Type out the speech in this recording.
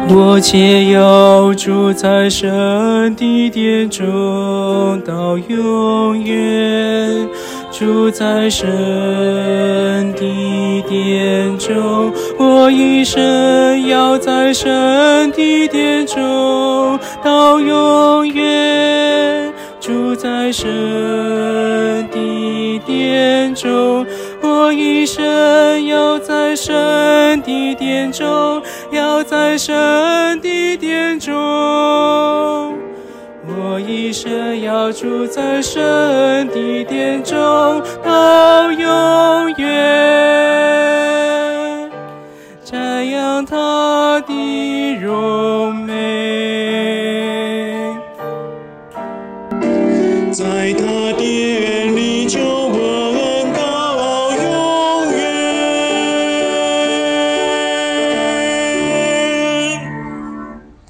我且要住在神的殿中到永远，住在神的殿中，我一生要在神的殿中到永远，住在神的殿中，我一生要在神的殿中，要在神的殿中，我一生要住在神的殿中到永远，瞻仰他的荣美， 在他